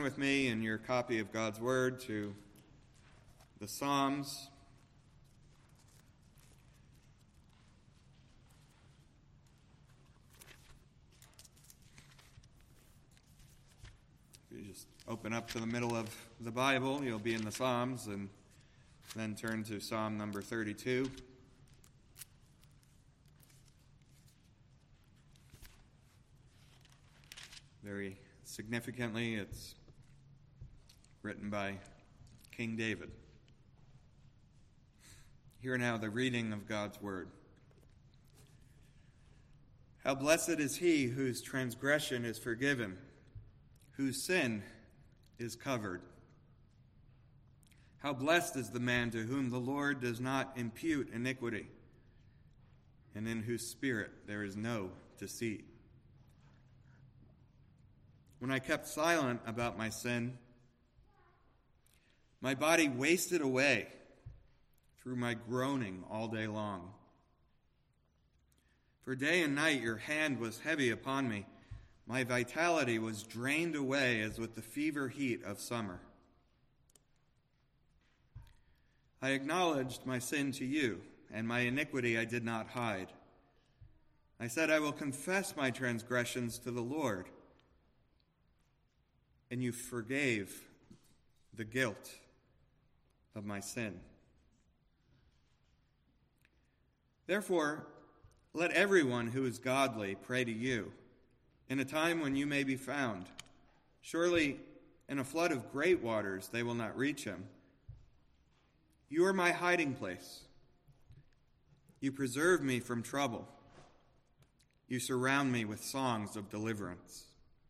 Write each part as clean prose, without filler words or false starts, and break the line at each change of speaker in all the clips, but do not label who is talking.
with me in your copy of God's Word to the Psalms. If you just open up to the middle of the Bible, you'll be in the Psalms, and then turn to Psalm number 32. Very significantly, it's written by King David. Hear now the reading of God's Word. How blessed is he whose transgression is forgiven, whose sin is covered. How blessed is the man to whom the Lord does not impute iniquity, and in whose spirit there is no deceit. When I kept silent about my sin, my body wasted away through my groaning all day long. For day and night your hand was heavy upon me. My vitality was drained away as with the fever heat of summer. I acknowledged my sin to you, and my iniquity I did not hide. I said, I will confess my transgressions to the Lord. And you forgave the guilt of my sin. Therefore, let everyone who is godly pray to you in a time when you may be found. Surely in a flood of great waters they will not reach him. You are my hiding place. You preserve me from trouble. You surround me with songs of deliverance.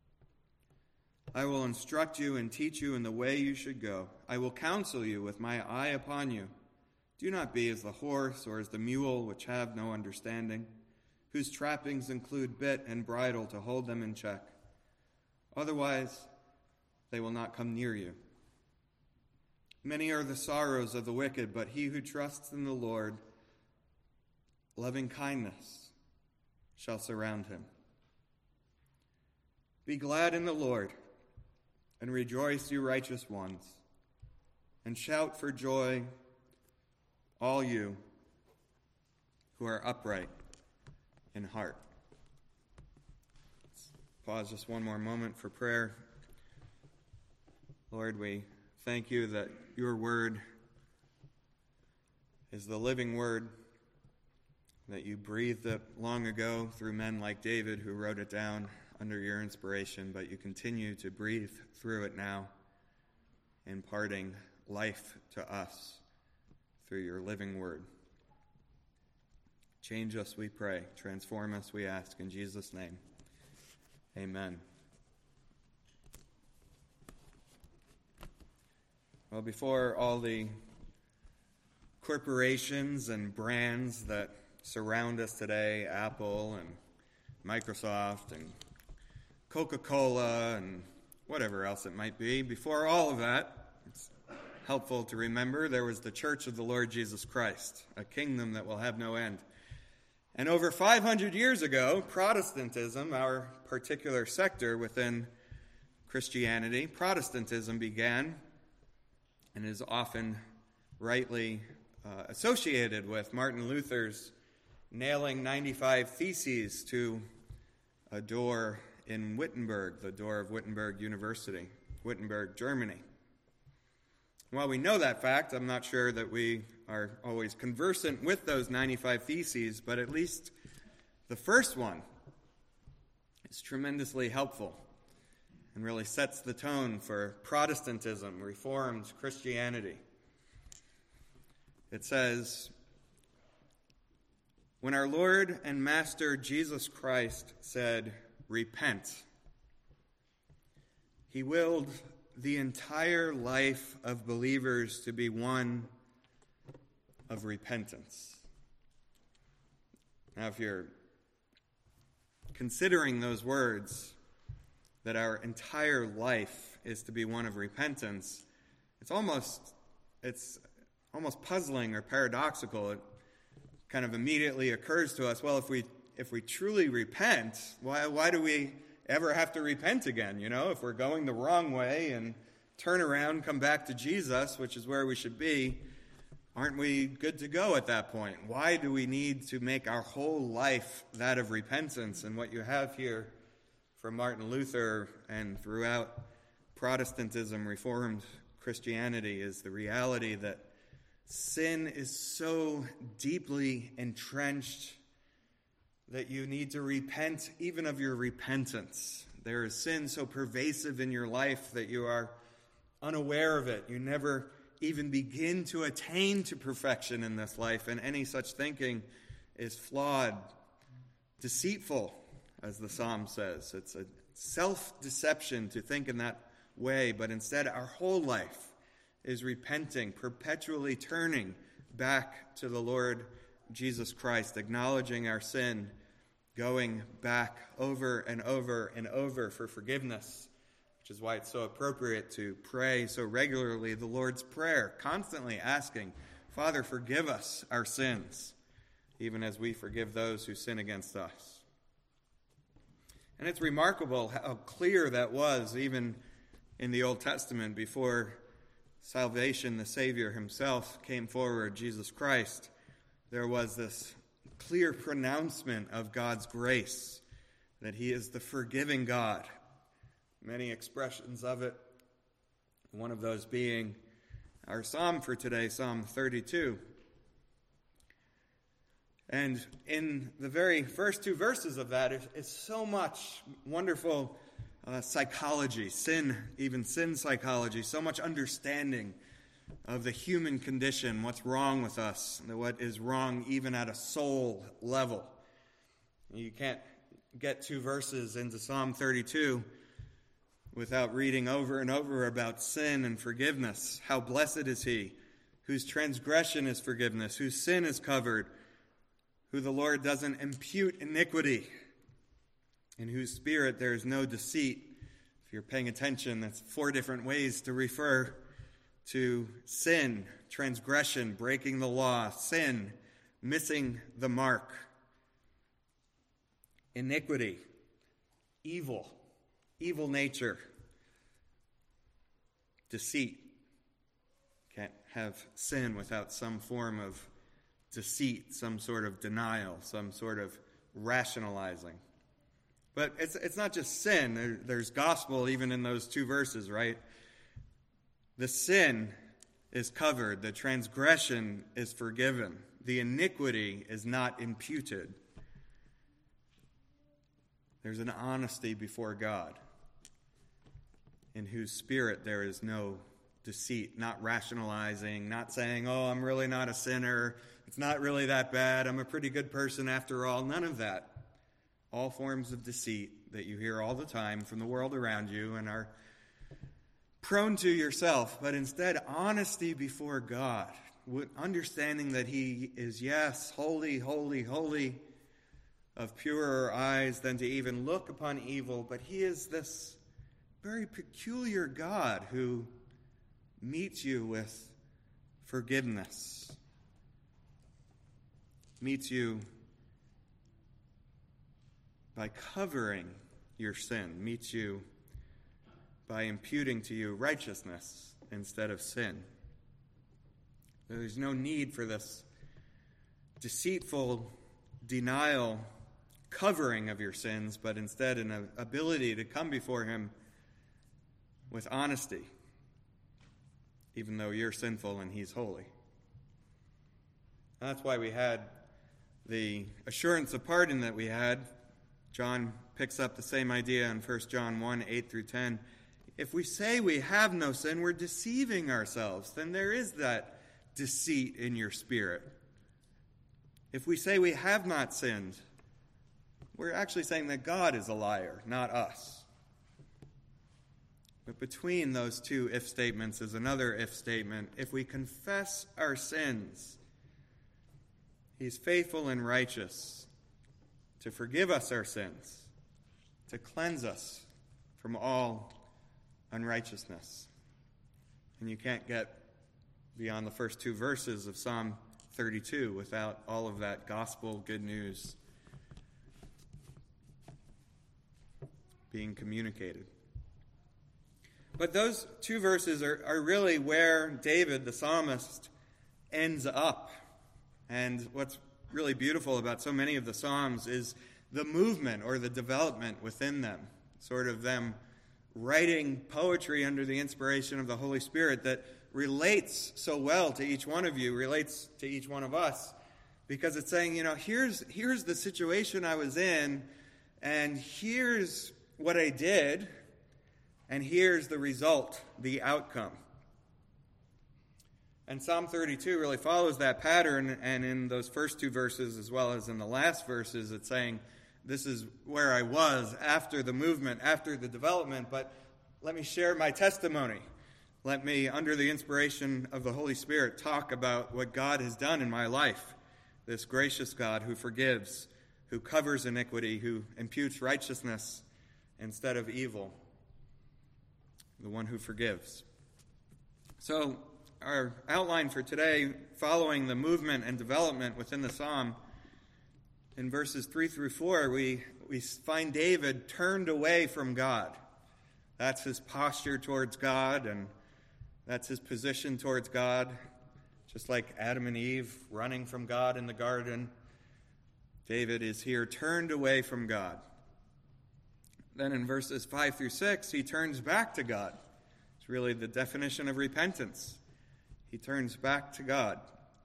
I will instruct you and teach you in the way you should go. I will counsel you with my eye upon you. Do not be as the horse or as the mule, which have no understanding, whose trappings include bit and bridle to hold them in check. Otherwise, they will not come near you. Many are the sorrows of the wicked, but he who trusts in the Lord, loving kindness shall surround him. Be glad in the Lord, and rejoice, you righteous ones, and shout for joy, all you who are upright in heart. Let's pause just one more moment for prayer. Lord, we thank you that your word is the living word, that you breathed it long ago through men like David who wrote it down under your inspiration, but you continue to breathe through it now, imparting life to us through your living word. Change us, we pray. Transform us, we ask. In Jesus' name, amen. Well, before all the corporations and brands that surround us today, Apple and Microsoft and Coca-Cola and whatever else it might be, before all of that, it's helpful to remember there was the Church of the Lord Jesus Christ, a kingdom that will have no end. And over 500 years ago, Protestantism, our particular sector within Christianity, Protestantism began and is often rightly associated with Martin Luther's nailing 95 theses to a door in Wittenberg, the door of Wittenberg University, Wittenberg, Germany. While we know that fact, I'm not sure that we are always conversant with those 95 theses, but at least the first one is tremendously helpful and really sets the tone for Protestantism, Reformed Christianity. It says, when our Lord and Master Jesus Christ said, repent, he willed the entire life of believers to be one of repentance. Now, if you're considering those words, that our entire life is to be one of repentance, it's almost puzzling or paradoxical. It kind of immediately occurs to us, well, if we truly repent, why do we ever have to repent again. If we're going the wrong way and turn around, come back to Jesus, which is where we should be, aren't we good to go at that point? Why do we need to make our whole life that of repentance? And what you have here from Martin Luther and throughout Protestantism, Reformed Christianity, is the reality that sin is so deeply entrenched that you need to repent even of your repentance. There is sin so pervasive in your life that you are unaware of it. You never even begin to attain to perfection in this life, and any such thinking is flawed, deceitful, as the psalm says. It's a self-deception to think in that way, but instead our whole life is repenting, perpetually turning back to the Lord Jesus Christ, acknowledging our sin, going back over and over and over for forgiveness, which is why it's so appropriate to pray so regularly the Lord's Prayer, constantly asking, Father, forgive us our sins, even as we forgive those who sin against us. And it's remarkable how clear that was even in the Old Testament before salvation, the Savior himself came forward, Jesus Christ. There was this clear pronouncement of God's grace, that he is the forgiving God. Many expressions of it, one of those being our psalm for today, Psalm 32. And in the very first two verses of that is so much wonderful psychology, sin psychology, so much understanding of the human condition, what's wrong with us, what is wrong even at a soul level. You can't get two verses into Psalm 32 without reading over and over about sin and forgiveness. How blessed is he whose transgression is forgiveness, whose sin is covered, who the Lord doesn't impute iniquity, in whose spirit there is no deceit. If you're paying attention, that's 4 different ways to refer to sin: transgression, breaking the law; sin, missing the mark; iniquity, evil nature; deceit. Can't have sin without some form of deceit, some sort of denial, some sort of rationalizing. But it's not just sin. There's gospel even in those 2 verses, right? The sin is covered. The transgression is forgiven. The iniquity is not imputed. There's an honesty before God, in whose spirit there is no deceit, not rationalizing, not saying, oh, I'm really not a sinner. It's not really that bad. I'm a pretty good person after all. None of that. All forms of deceit that you hear all the time from the world around you and are prone to yourself, but instead honesty before God, understanding that he is, yes, holy, holy, holy, of purer eyes than to even look upon evil, but he is this very peculiar God who meets you with forgiveness, meets you by covering your sin, meets you by imputing to you righteousness instead of sin. There's no need for this deceitful denial, covering of your sins, but instead an ability to come before him with honesty, even though you're sinful and he's holy. That's why we had the assurance of pardon that we had. John picks up the same idea in 1 John 1, 8 through 10. If we say we have no sin, we're deceiving ourselves. Then there is that deceit in your spirit. If we say we have not sinned, we're actually saying that God is a liar, not us. But between those 2 if statements is another if statement. If we confess our sins, he's faithful and righteous to forgive us our sins, to cleanse us from all unrighteousness. And you can't get beyond the first 2 verses of Psalm 32 without all of that gospel good news. being communicated. But those two verses are really where David, the psalmist, ends up. And what's really beautiful about so many of the Psalms is the movement or the development within them, sort of them writing poetry under the inspiration of the Holy Spirit that relates so well to each one of you, relates to each one of us, because it's saying, here's the situation I was in, and here's what I did, and here's the result, the outcome. And Psalm 32 really follows that pattern, and in those first two verses as well as in the last verses, it's saying, this is where I was after the movement, after the development, but let me share my testimony. Let me, under the inspiration of the Holy Spirit, talk about what God has done in my life. This gracious God who forgives, who covers iniquity, who imputes righteousness instead of evil. The one who forgives. So, our outline for today, following the movement and development within the psalm, in verses 3 through 4, we find David turned away from God. That's his posture towards God, and that's his position towards God. Just like Adam and Eve running from God in the garden, David is here turned away from God. Then in verses 5 through 6, he turns back to God. It's really the definition of repentance. He turns back to God.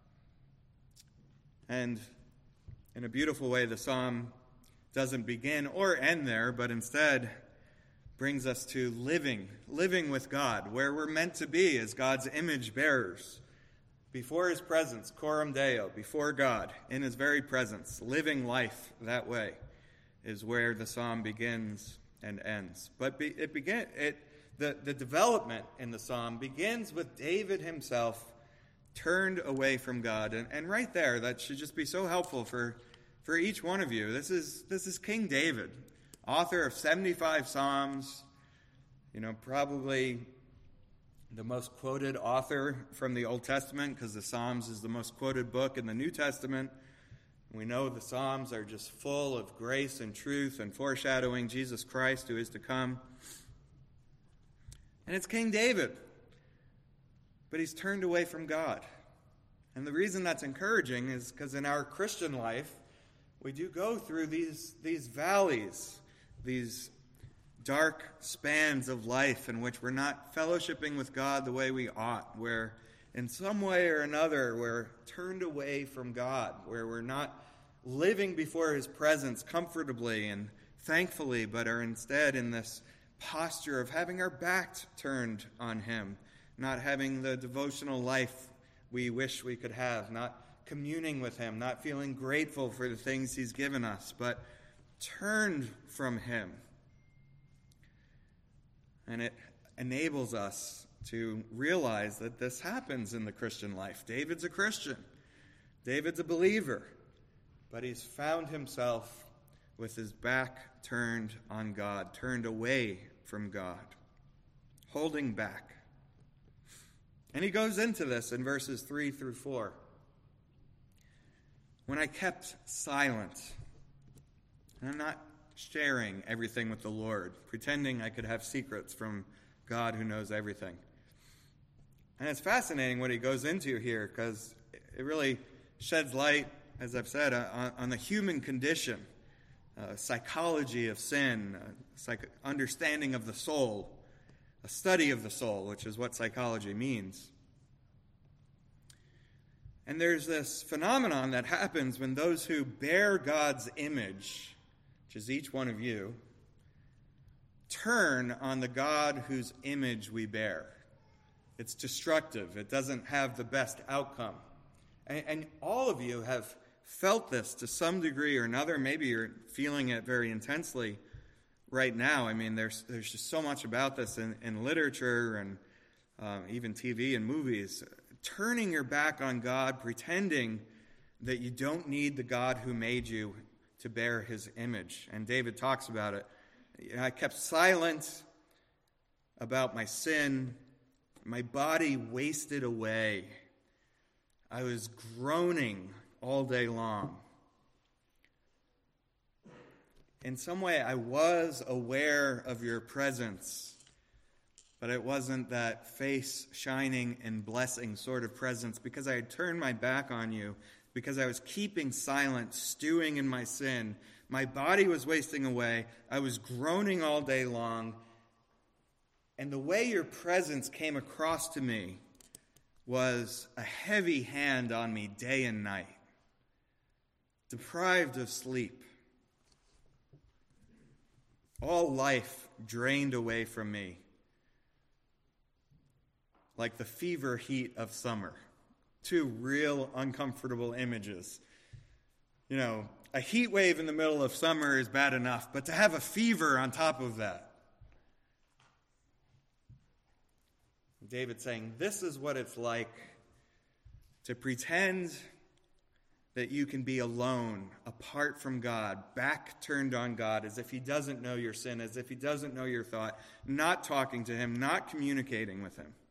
And in a beautiful way, the psalm doesn't begin or end there, but instead brings us to living with God, where we're meant to be as God's image bearers. Before his presence, coram Deo, before God, in his very presence, living life that way is where the psalm begins and ends. But the development in the psalm begins with David himself turned away from God. And right there, that should just be so helpful for each one of you. This is King David, author of 75 psalms, probably the most quoted author from the Old Testament, because the Psalms is the most quoted book in the New Testament. We know the Psalms are just full of grace and truth and foreshadowing Jesus Christ who is to come. And it's King David. But he's turned away from God. And the reason that's encouraging is because in our Christian life, we do go through these valleys, these dark spans of life in which we're not fellowshipping with God the way we ought, where in some way or another we're turned away from God, where we're not living before his presence comfortably and thankfully, but are instead in this posture of having our backs turned on him, not having the devotional life we wish we could have, not communing with him, not feeling grateful for the things he's given us, but turned from him. And it enables us to realize that this happens in the Christian life. David's a Christian. David's a believer. But he's found himself with his back turned on God, turned away from God, holding back. And he goes into this in verses 3 through 4. When I kept silent, and I'm not sharing everything with the Lord, pretending I could have secrets from God who knows everything. And it's fascinating what he goes into here, because it really sheds light, as I've said, on the human condition, psychology of sin, understanding of the soul, a study of the soul, which is what psychology means. And there's this phenomenon that happens when those who bear God's image, which is each one of you, turn on the God whose image we bear. It's destructive. It doesn't have the best outcome. And all of you have felt this to some degree or another. Maybe you're feeling it very intensely right now. I mean, there's just so much about this in literature and even TV and movies. Turning your back on God, pretending that you don't need the God who made you to bear his image. And David talks about it. I kept silent about my sin. My body wasted away. I was groaning all day long. in some way I was aware of your presence, but it wasn't that face shining and blessing sort of presence because I had turned my back on you, because I was keeping silent, stewing in my sin. My body was wasting away. I was groaning all day long. And the way your presence came across to me was a heavy hand on me day and night, deprived of sleep, all life drained away from me, like the fever heat of summer. Two real uncomfortable images. You know, a heat wave in the middle of summer is bad enough, but to have a fever on top of that. David's saying, this is what it's like to pretend that you can be alone, apart from God, back turned on God, as if he doesn't know your sin, as if he doesn't know your thought, not talking to him, not communicating with him.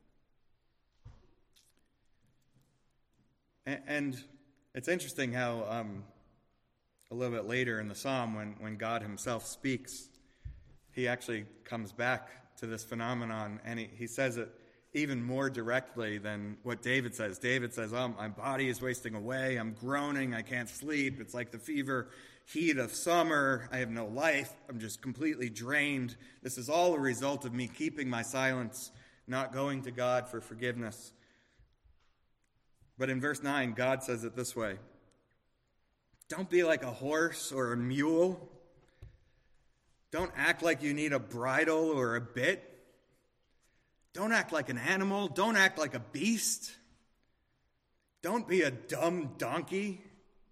And it's interesting how a little bit later in the psalm, when God himself speaks, he actually comes back to this phenomenon, and he says it even more directly than what David says. David says, oh, my body is wasting away, I'm groaning, I can't sleep, it's like the fever heat of summer, I have no life, I'm just completely drained. This is all a result of me keeping my silence, not going to God for forgiveness. But in verse 9, God says it this way: don't be like a horse or a mule. Don't act like you need a bridle or a bit. Don't act like an animal. Don't act like a beast. Don't be a dumb donkey.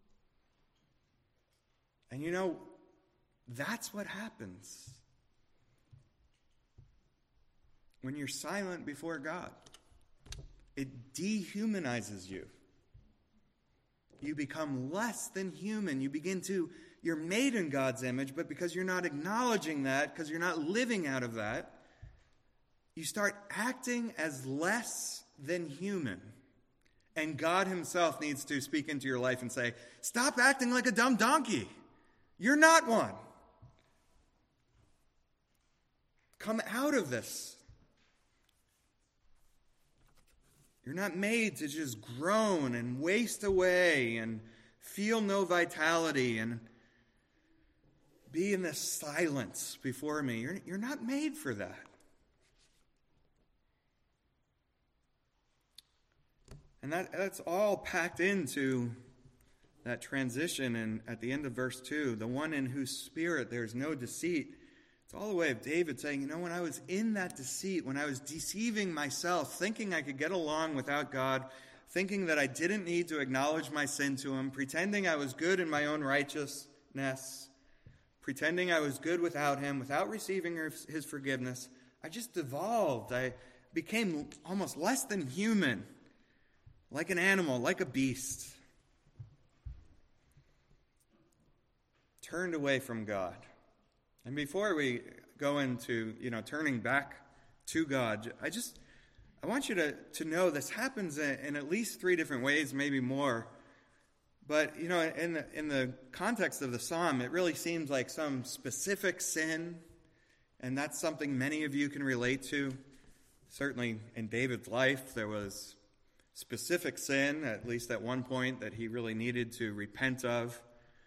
And you know, that's what happens when you're silent before God. It dehumanizes you. You become less than human. You're made in God's image, but because you're not acknowledging that, because you're not living out of that, you start acting as less than human. And God himself needs to speak into your life and say, stop acting like a dumb donkey. You're not one. Come out of this. You're not made to just groan and waste away and feel no vitality and be in this silence before me. You're not made for that. And that's all packed into that transition. And at the end of verse 2, the one in whose spirit there's no deceit. It's all the way of David saying, you know, when I was in that deceit, when I was deceiving myself, thinking I could get along without God, thinking that I didn't need to acknowledge my sin to him, pretending I was good in my own righteousness, pretending I was good without him, without receiving his forgiveness, I just devolved. I became almost less than human, like an animal, like a beast. Turned away from God. And before we go into, turning back to God, I want you to know this happens in at least 3 different ways, maybe more. But, in the context of the psalm, it really seems like some specific sin, and that's something many of you can relate to. Certainly in David's life, there was specific sin, at least at one point, that he really needed to repent of.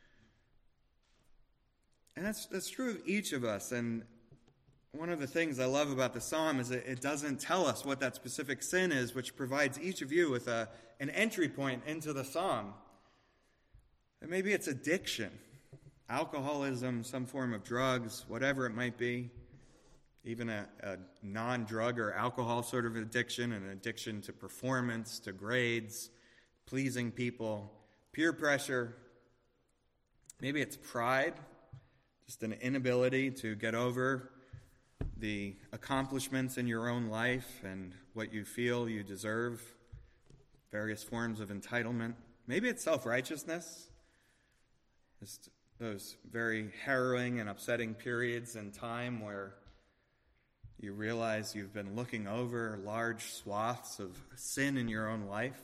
And that's true of each of us. And one of the things I love about the psalm is that it doesn't tell us what that specific sin is, which provides each of you with an entry point into the psalm. And maybe it's addiction, alcoholism, some form of drugs, whatever it might be, even a non-drug or alcohol sort of addiction, an addiction to performance, to grades, pleasing people, peer pressure. Maybe it's pride. Just an inability to get over the accomplishments in your own life and what you feel you deserve, various forms of entitlement. Maybe it's self-righteousness, just those very harrowing and upsetting periods in time where you realize you've been looking over large swaths of sin in your own life.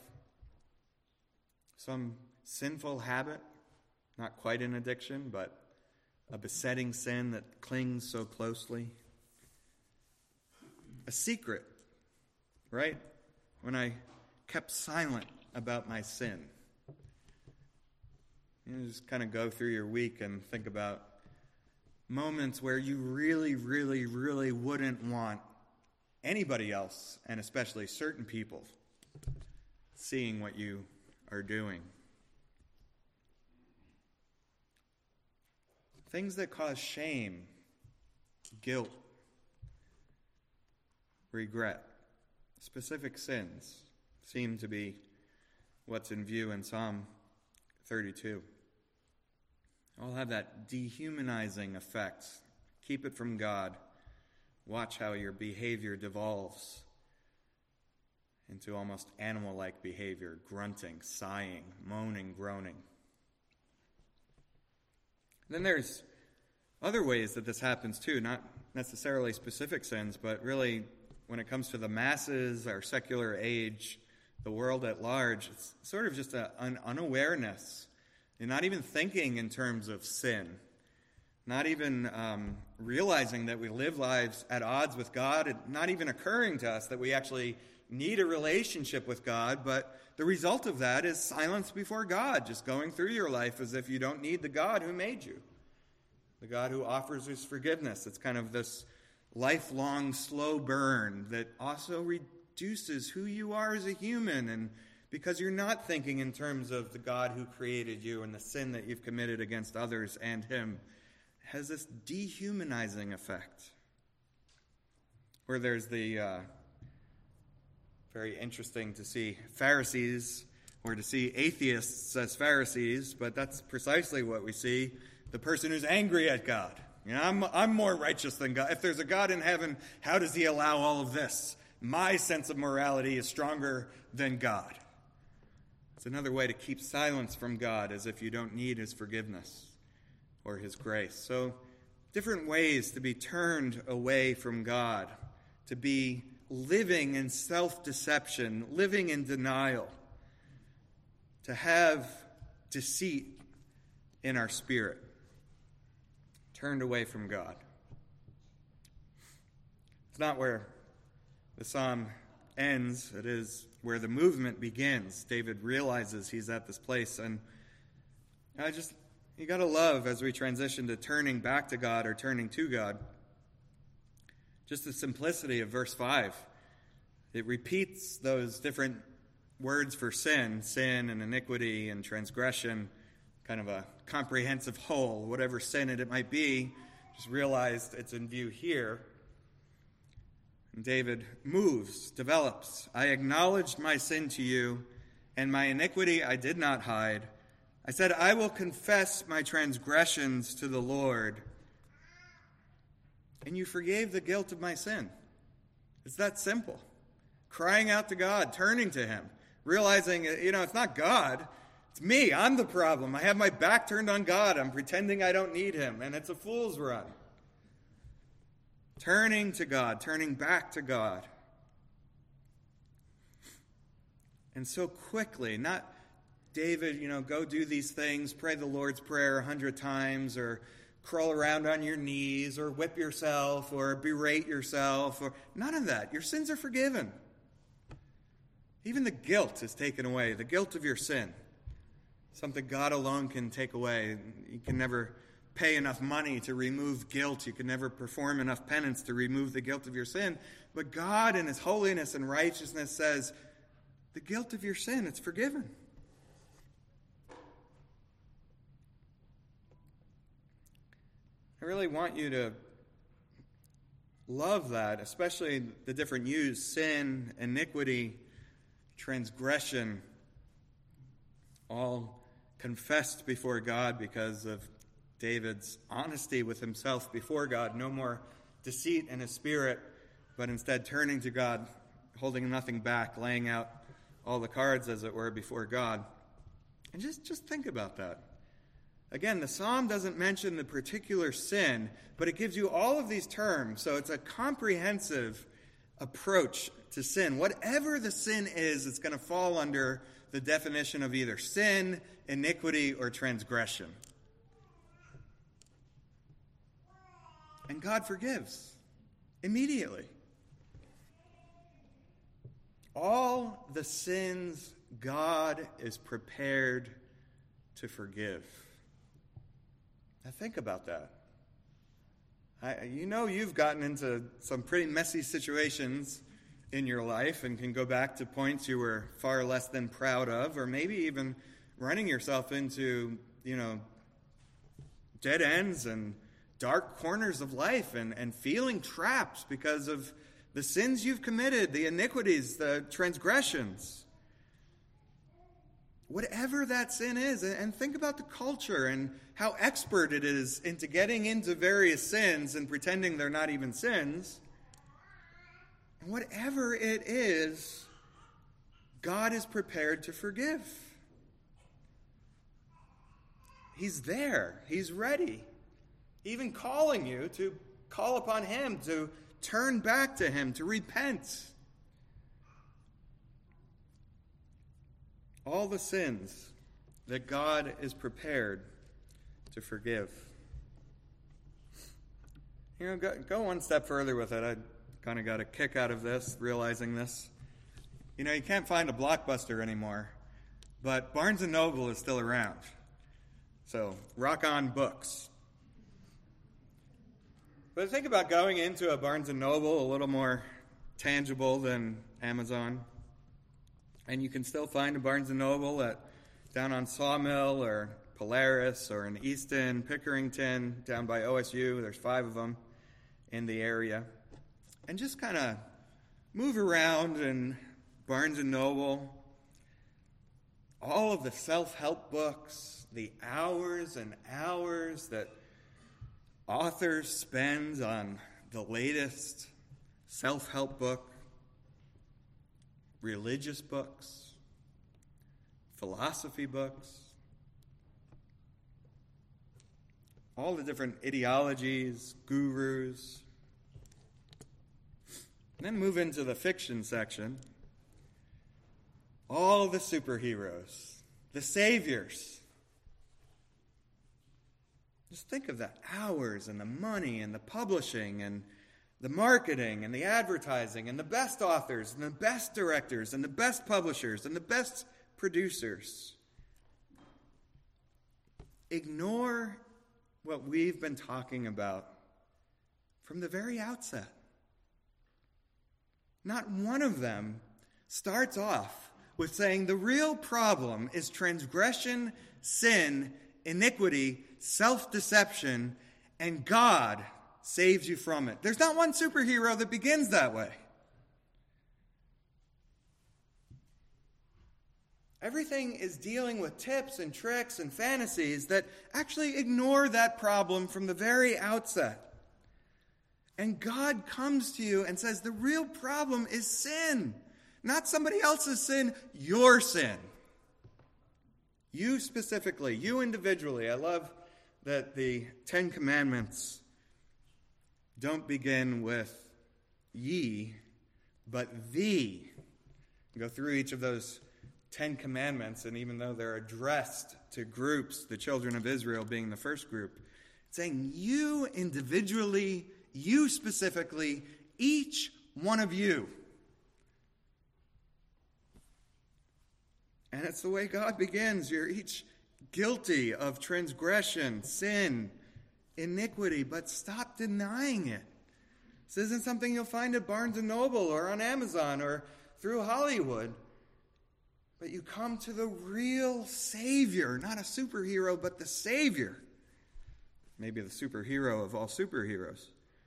Some sinful habit, not quite an addiction, but a besetting sin that clings so closely. A secret, right? When I kept silent about my sin. You just kind of go through your week and think about moments where you really, really, really wouldn't want anybody else, and especially certain people, seeing what you are doing. Things that cause shame, guilt, regret, specific sins seem to be what's in view in Psalm 32. All have that dehumanizing effect. Keep it from God. Watch how your behavior devolves into almost animal-like behavior, grunting, sighing, moaning, groaning. Then there's other ways that this happens too, not necessarily specific sins, but really when it comes to the masses, our secular age, the world at large, it's sort of just an unawareness. You're not even thinking in terms of sin, not even realizing that we live lives at odds with God, not even occurring to us that we actually need a relationship with God, but the result of that is silence before God, just going through your life as if you don't need the God who made you, the God who offers his forgiveness. It's kind of this lifelong slow burn that also reduces who you are as a human, and because you're not thinking in terms of the God who created you and the sin that you've committed against others and him, it has this dehumanizing effect. Or there's the very interesting to see Pharisees, or to see atheists as Pharisees, but that's precisely what we see. The person who's angry at God. You know, I'm more righteous than God. If there's a God in heaven, how does he allow all of this? My sense of morality is stronger than God. It's another way to keep silence from God, as if you don't need his forgiveness or his grace. So, different ways to be turned away from God, to be living in self-deception, living in denial, to have deceit in our spirit, turned away from God. It's not where the psalm ends. It is where the movement begins. David realizes he's at this place, and you got to love, as we transition to turning back to God or turning to God, just the simplicity of verse 5. It repeats those different words for sin and iniquity and transgression, kind of a comprehensive whole. Whatever sin it might be, just realized it's in view here. And David moves, develops. I acknowledged my sin to you, and my iniquity I did not hide. I said, I will confess my transgressions to the Lord. And you forgave the guilt of my sin. It's that simple. Crying out to God, turning to him, realizing, it's not God. It's me. I'm the problem. I have my back turned on God. I'm pretending I don't need him, and it's a fool's run. Turning to God, turning back to God. And so quickly, not David, go do these things, pray the Lord's Prayer 100 times, or crawl around on your knees, or whip yourself, or berate yourself, or none of that. Your sins are forgiven. Even the guilt is taken away, the guilt of your sin. Something God alone can take away. You can never pay enough money to remove guilt. You can never perform enough penance to remove the guilt of your sin. But God in his holiness and righteousness says, the guilt of your sin, it's forgiven. I really want you to love that, especially the different hues: sin, iniquity, transgression, all confessed before God because of David's honesty with himself before God. No more deceit in his spirit, but instead turning to God, holding nothing back, laying out all the cards, as it were, before God. And just think about that. Again, the psalm doesn't mention the particular sin, but it gives you all of these terms. So it's a comprehensive approach to sin. Whatever the sin is, it's going to fall under the definition of either sin, iniquity, or transgression. And God forgives immediately. All the sins God is prepared to forgive. Now think about that. You've gotten into some pretty messy situations in your life and can go back to points you were far less than proud of, or maybe even running yourself into, dead ends and dark corners of life and feeling trapped because of the sins you've committed, the iniquities, the transgressions. Whatever that sin is, and think about the culture and how expert it is into getting into various sins and pretending they're not even sins. And whatever it is, God is prepared to forgive. He's there. He's ready. Even calling you to call upon Him, to turn back to Him, to repent. All the sins that God is prepared to forgive. Go one step further with it. I kind of got a kick out of this, realizing this. You can't find a Blockbuster anymore, but Barnes & Noble is still around. So, rock on books. But think about going into a Barnes & Noble, a little more tangible than Amazon. And you can still find a Barnes & Noble down on Sawmill or Polaris or in Easton, Pickerington, down by OSU. There's 5 of them in the area. And just kind of move around in Barnes & Noble. All of the self-help books, the hours and hours that authors spend on the latest self-help book, religious books, philosophy books, all the different ideologies, gurus. And then move into the fiction section. All the superheroes, the saviors. Just think of the hours and the money and the publishing and the marketing and the advertising and the best authors and the best directors and the best publishers and the best producers. Ignore what we've been talking about from the very outset. Not one of them starts off with saying the real problem is transgression, sin, iniquity, self-deception, and God saves you from it. There's not one superhero that begins that way. Everything is dealing with tips and tricks and fantasies that actually ignore that problem from the very outset. And God comes to you and says the real problem is sin. Not somebody else's sin, your sin. You specifically, you individually. I love that the 10 Commandments don't begin with ye, but thee. Go through each of those 10 Commandments, and even though they're addressed to groups, the children of Israel being the first group, it's saying you individually, you specifically, each one of you. And it's the way God begins. You're each guilty of transgression, sin, iniquity, but stop denying it. This isn't something you'll find at Barnes & Noble or on Amazon or through Hollywood. But you come to the real Savior, not a superhero, but the Savior. Maybe the superhero of all superheroes.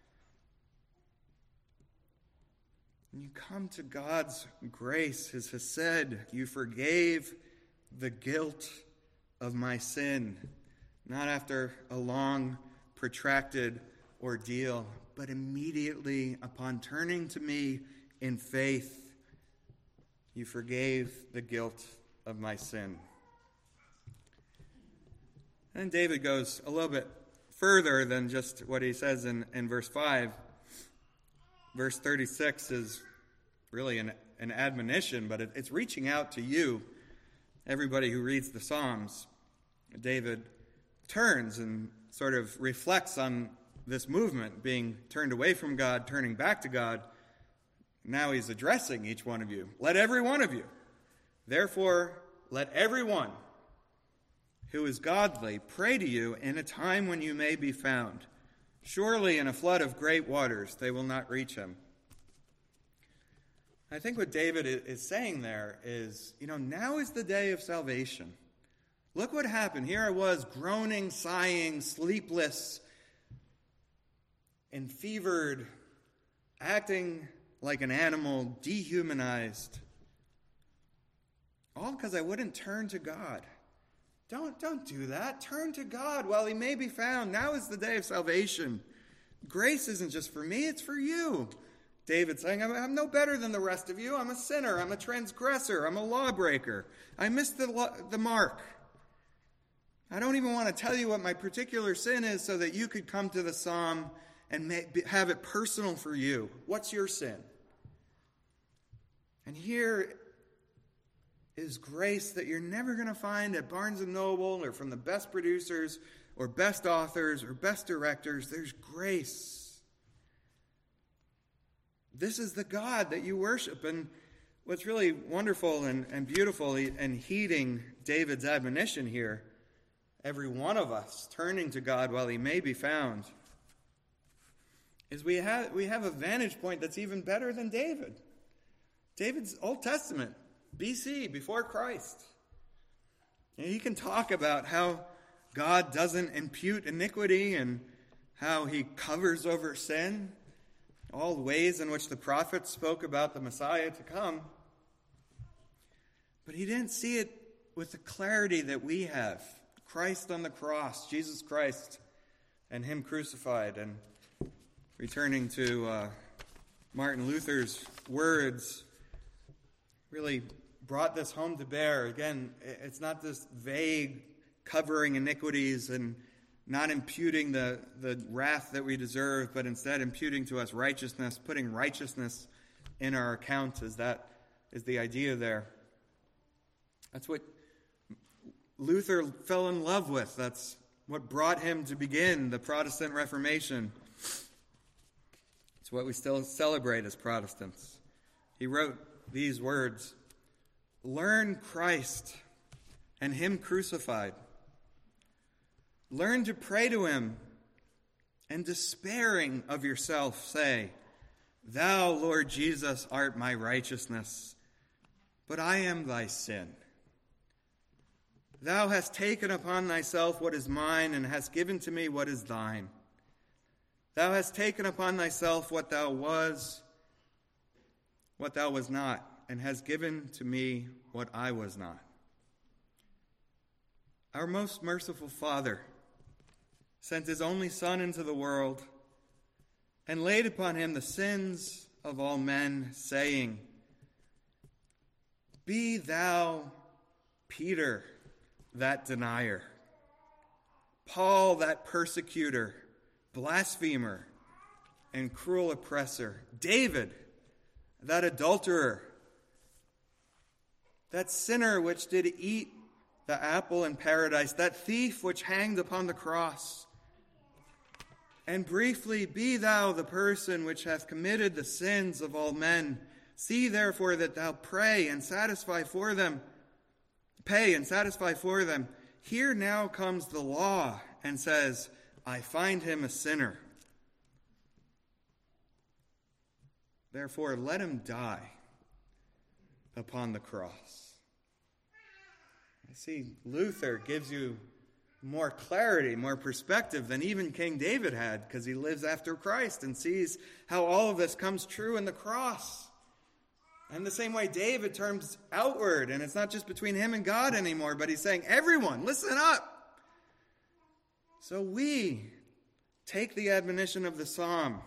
And you come to God's grace, His Hesed. You forgave the guilt of my sin, not after a long, protracted ordeal, but immediately upon turning to me in faith, you forgave the guilt of my sin. And David goes a little bit further than just what he says in verse 5. Verse 36 is really an admonition, but it's reaching out to you, everybody who reads the Psalms. David turns and sort of reflects on this movement, being turned away from God, turning back to God, now he's addressing each one of you. Let every one of you, therefore, let everyone who is godly pray to you in a time when you may be found. Surely in a flood of great waters they will not reach him. I think what David is saying there is, now is the day of salvation. Look what happened. Here I was, groaning, sighing, sleepless, enfevered, acting like an animal, dehumanized. All because I wouldn't turn to God. Don't do that. Turn to God while he may be found. Now is the day of salvation. Grace isn't just for me, it's for you. David's saying, I'm no better than the rest of you. I'm a sinner. I'm a transgressor. I'm a lawbreaker. I missed the mark. I don't even want to tell you what my particular sin is so that you could come to the psalm and have it personal for you. What's your sin? And here is grace that you're never going to find at Barnes & Noble or from the best producers or best authors or best directors. There's grace. This is the God that you worship. And what's really wonderful and beautiful and heeding David's admonition here, every one of us turning to God while he may be found, is we have a vantage point that's even better than David. David's Old Testament, BC, before Christ. And he can talk about how God doesn't impute iniquity and how he covers over sin, all the ways in which the prophets spoke about the Messiah to come. But he didn't see it with the clarity that we have. Christ on the cross, Jesus Christ, and him crucified. And returning to Martin Luther's words, really brought this home to bear. Again, it's not this vague covering iniquities and not imputing the wrath that we deserve, but instead imputing to us righteousness, putting righteousness in our account. Is the idea there. That's what Luther fell in love with. That's what brought him to begin the Protestant Reformation. It's what we still celebrate as Protestants. He wrote these words: "Learn Christ and him crucified. Learn to pray to him, and despairing of yourself say, 'Thou, Lord Jesus, art my righteousness, but I am thy sin. Thou hast taken upon thyself what is mine, and hast given to me what is thine. Thou hast taken upon thyself what thou was not, and hast given to me what I was not.'" Our most merciful Father sent his only Son into the world and laid upon him the sins of all men, saying, "Be thou Peter, that denier, Paul, that persecutor, blasphemer, and cruel oppressor, David, that adulterer, that sinner which did eat the apple in paradise, that thief which hanged upon the cross. And briefly, be thou the person which hath committed the sins of all men. See therefore that thou pay and satisfy for them. Here now comes the law and says, I find him a sinner. Therefore, let him die upon the cross." I see Luther gives you more clarity, more perspective than even King David had, because he lives after Christ and sees how all of this comes true in the cross. And the same way David turns outward, and it's not just between him and God anymore, but he's saying, everyone, listen up. So we take the admonition of the psalm,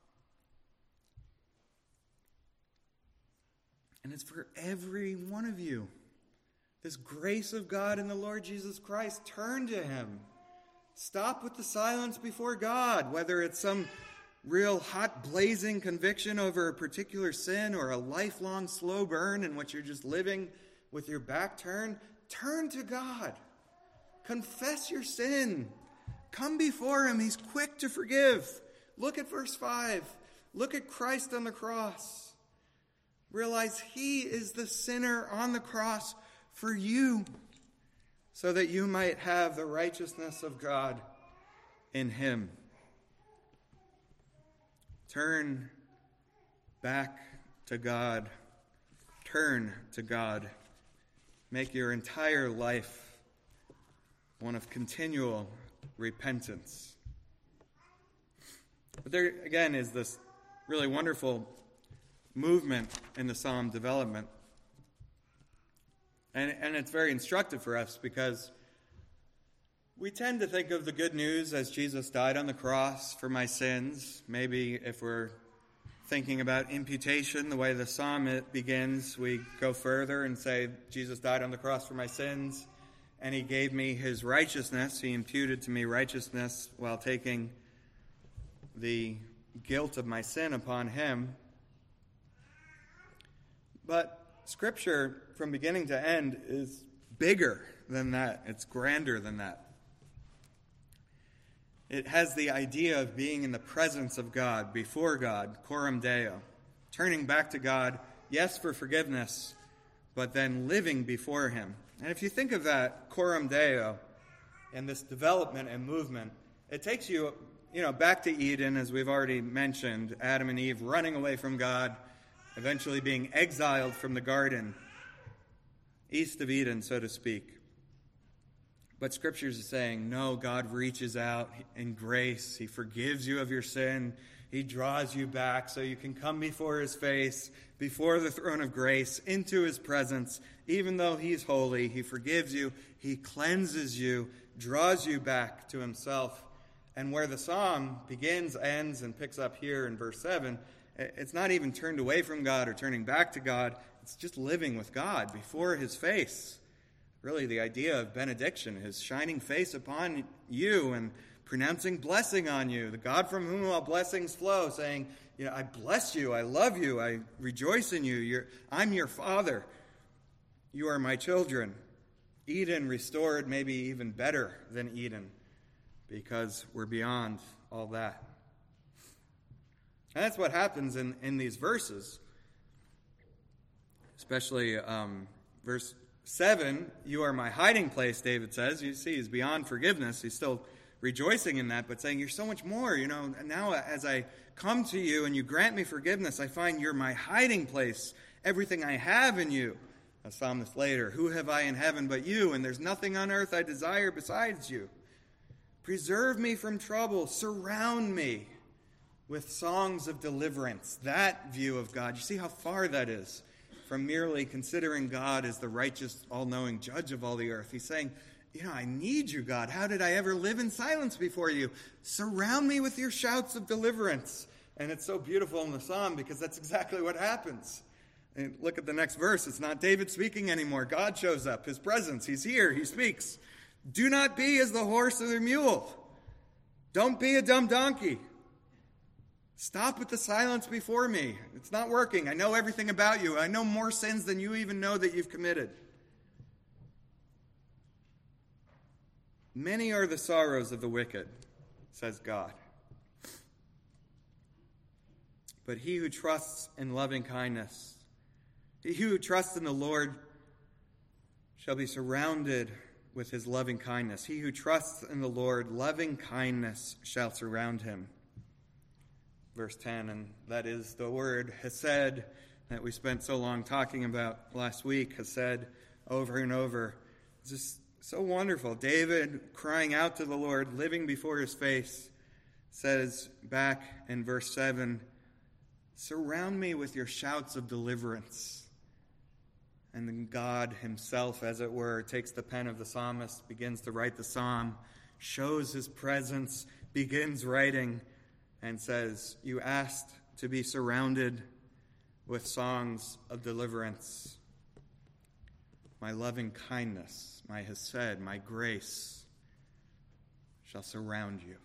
and it's for every one of you. This grace of God in the Lord Jesus Christ, turn to him. Stop with the silence before God, whether it's some real hot blazing conviction over a particular sin or a lifelong slow burn in which you're just living with your back turned. Turn to God. Confess your sin. Come before him. He's quick to forgive. Look at verse 5. Look at Christ on the cross. Realize he is the sinner on the cross for you, so that you might have the righteousness of God in him. Turn back to God. Turn to God. Make your entire life one of continual repentance. But there again is this really wonderful movement in the psalm development. And it's very instructive for us because we tend to think of the good news as Jesus died on the cross for my sins. Maybe if we're thinking about imputation, the way the psalm it begins, we go further and say, Jesus died on the cross for my sins, and he gave me his righteousness. He imputed to me righteousness while taking the guilt of my sin upon him. But Scripture, from beginning to end, is bigger than that. It's grander than that. It has the idea of being in the presence of God, before God, coram Deo, turning back to God, yes, for forgiveness, but then living before him. And if you think of that, coram Deo, and this development and movement, it takes you, back to Eden, as we've already mentioned, Adam and Eve running away from God, eventually being exiled from the garden, east of Eden, so to speak. But Scriptures is saying, no, God reaches out in grace. He forgives you of your sin. He draws you back so you can come before his face, before the throne of grace, into his presence. Even though he's holy, he forgives you. He cleanses you, draws you back to himself. And where the psalm begins, ends, and picks up here in verse 7, it's not even turned away from God or turning back to God. It's just living with God before his face. Really, the idea of benediction, his shining face upon you and pronouncing blessing on you, the God from whom all blessings flow, saying, I bless you, I love you, I rejoice in you, I'm your father, you are my children. Eden restored, maybe even better than Eden, because we're beyond all that. And that's what happens in these verses, especially verse 7, you are my hiding place, David says. You see, he's beyond forgiveness. He's still rejoicing in that, but saying, you're so much more. Now as I come to you and you grant me forgiveness, I find you're my hiding place, everything I have in you. A psalmist later, who have I in heaven but you? And there's nothing on earth I desire besides you. Preserve me from trouble. Surround me with songs of deliverance. That view of God. You see how far that is from merely considering God as the righteous, all-knowing judge of all the earth. He's saying, I need you, God. How did I ever live in silence before you? Surround me with your shouts of deliverance. And it's so beautiful in the psalm because that's exactly what happens. And look at the next verse. It's not David speaking anymore. God shows up. His presence. He's here. He speaks. Do not be as the horse or the mule. Don't be a dumb donkey. Stop with the silence before me. It's not working. I know everything about you. I know more sins than you even know that you've committed. Many are the sorrows of the wicked, says God. But he who trusts in loving kindness, he who trusts in the Lord shall be surrounded with his loving kindness. He who trusts in the Lord, loving kindness shall surround him. Verse 10, and that is the word hesed that we spent so long talking about last week. Hesed, over and over. It's just so wonderful. David, crying out to the Lord, living before his face, says back in verse 7, surround me with your shouts of deliverance. And then God himself, as it were, takes the pen of the psalmist, begins to write the psalm, shows his presence, begins writing, and says, you asked to be surrounded with songs of deliverance. My loving kindness, my hesed, my grace shall surround you.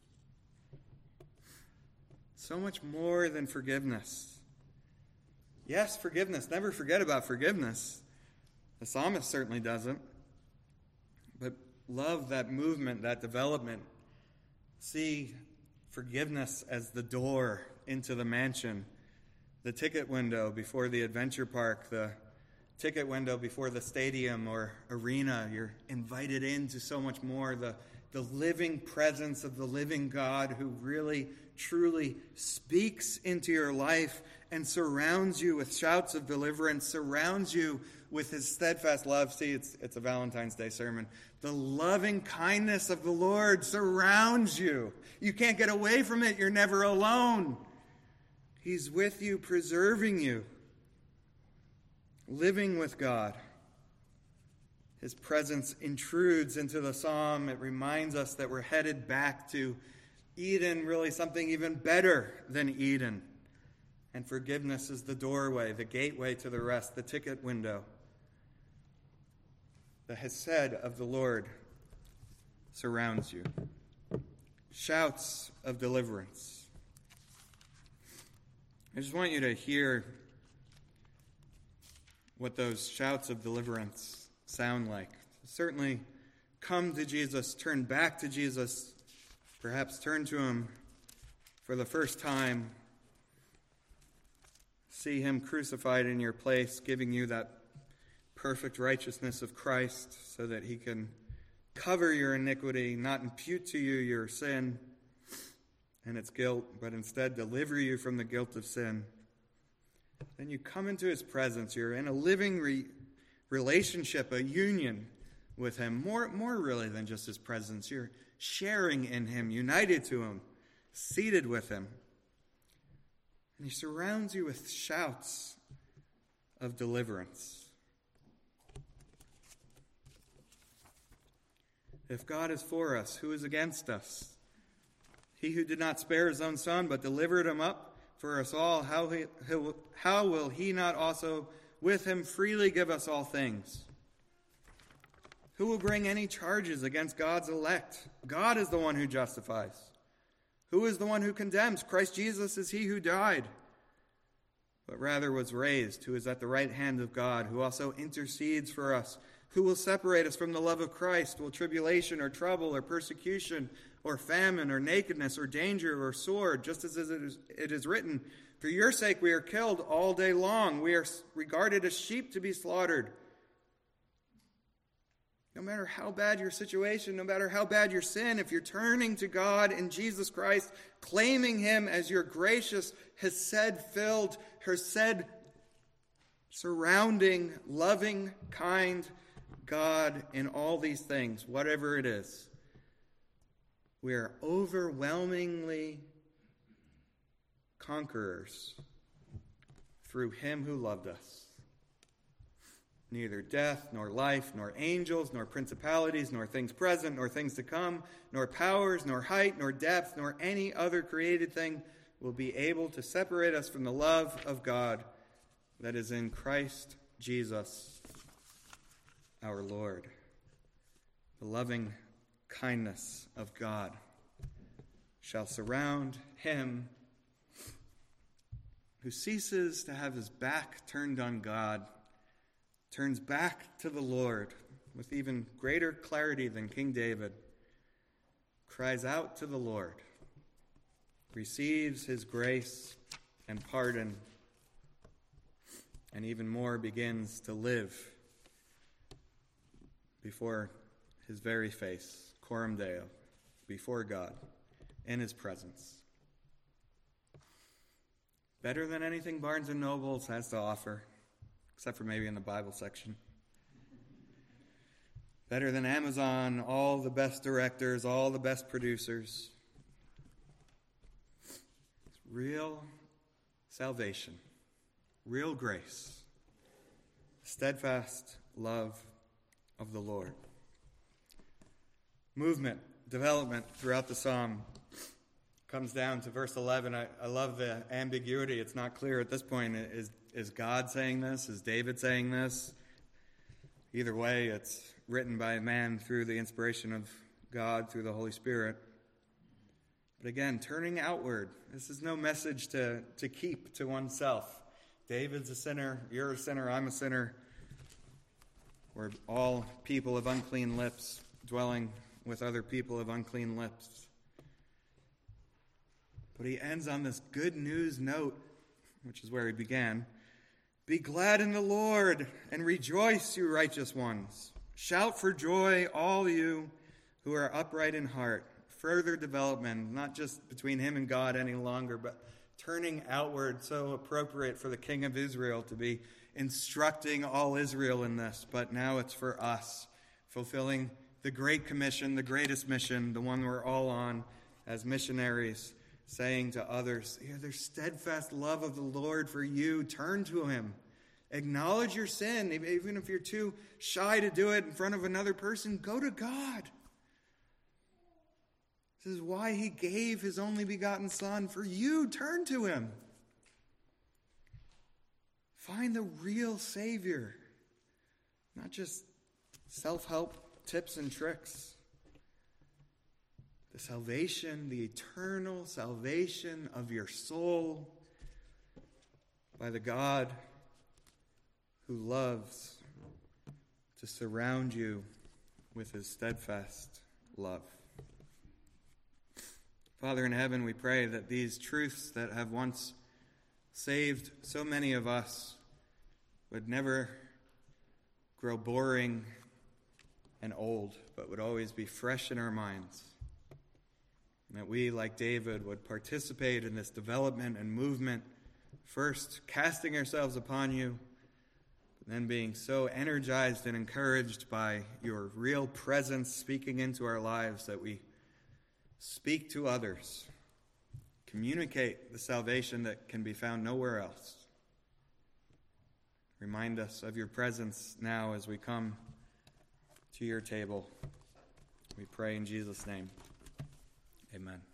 So much more than forgiveness. Yes, forgiveness. Never forget about forgiveness. The psalmist certainly doesn't. But love that movement, that development See forgiveness as the door into the mansion, the ticket window before the adventure park, the ticket window before the stadium or arena. You're invited into so much more. The living presence of the living God who really, truly speaks into your life and surrounds you with shouts of deliverance, surrounds you with his steadfast love. See, it's a Valentine's Day sermon. The loving kindness of the Lord surrounds you. You can't get away from it. You're never alone. He's with you, preserving you. Living with God. His presence intrudes into the psalm. It reminds us that we're headed back to Eden, really something even better than Eden. And forgiveness is the doorway, the gateway to the rest, the ticket window. The hesed of the Lord surrounds you. Shouts of deliverance. I just want you to hear what those shouts of deliverance sound like. Certainly come to Jesus, turn back to Jesus, perhaps turn to him for the first time. See him crucified in your place, giving you that perfect righteousness of Christ so that he can cover your iniquity, not impute to you your sin and its guilt, but instead deliver you from the guilt of sin. Then you come into his presence. You're in a living relationship, a union with him. More really than just his presence. You're sharing in him, united to him, seated with him. And he surrounds you with shouts of deliverance. If God is for us, who is against us? He who did not spare his own son, but delivered him up for us all, how will he not also with him freely give us all things? Who will bring any charges against God's elect? God is the one who justifies. Who is the one who condemns? Christ Jesus is he who died, but rather was raised, who is at the right hand of God, who also intercedes for us. Who will separate us from the love of Christ? Will tribulation or trouble or persecution or famine or nakedness or danger or sword? Just as it is written, for your sake we are killed all day long. We are regarded as sheep to be slaughtered. No matter how bad your situation, no matter how bad your sin, if you're turning to God in Jesus Christ, claiming him as your gracious, hesed-filled, hesed surrounding, loving, kind God in all these things, whatever it is, we are overwhelmingly conquerors through him who loved us. Neither death, nor life, nor angels, nor principalities, nor things present, nor things to come, nor powers, nor height, nor depth, nor any other created thing will be able to separate us from the love of God that is in Christ Jesus our Lord. The loving kindness of God shall surround him who ceases to have his back turned on God, turns back to the Lord with even greater clarity than King David, cries out to the Lord, receives his grace and pardon, and even more begins to live before his very face, coram Deo, before God, in his presence. Better than anything Barnes & Noble has to offer, except for maybe in the Bible section. Better than Amazon, all the best directors, all the best producers. It's real salvation, real grace, steadfast love of the Lord. Movement, development throughout the psalm comes down to verse 11. I love the ambiguity. It's not clear at this point. Is God saying this? Is David saying this? Either way, it's written by a man through the inspiration of God, through the Holy Spirit. But again, turning outward. This is no message to keep to oneself. David's a sinner, you're a sinner, I'm a sinner. We're all people of unclean lips, dwelling with other people of unclean lips. But he ends on this good news note, which is where he began. Be glad in the Lord and rejoice, you righteous ones. Shout for joy, all you who are upright in heart. Further development, not just between him and God any longer, but turning outward, so appropriate for the King of Israel to be instructing all Israel in this. But now it's for us, fulfilling the Great Commission, the greatest mission, the one we're all on as missionaries, saying to others, there's steadfast love of the Lord for you. Turn to him. Acknowledge your sin. Even if you're too shy to do it in front of another person, go to God. This is why he gave his only begotten Son for you. Turn to him. Find the real Savior, not just self-help tips and tricks. The salvation, the eternal salvation of your soul by the God who loves to surround you with his steadfast love. Father in heaven, we pray that these truths that have once saved so many of us would never grow boring and old, but would always be fresh in our minds. And that we, like David, would participate in this development and movement, first casting ourselves upon you, but then being so energized and encouraged by your real presence speaking into our lives that we speak to others, communicate the salvation that can be found nowhere else. Remind us of your presence now as we come to your table. We pray in Jesus' name. Amen.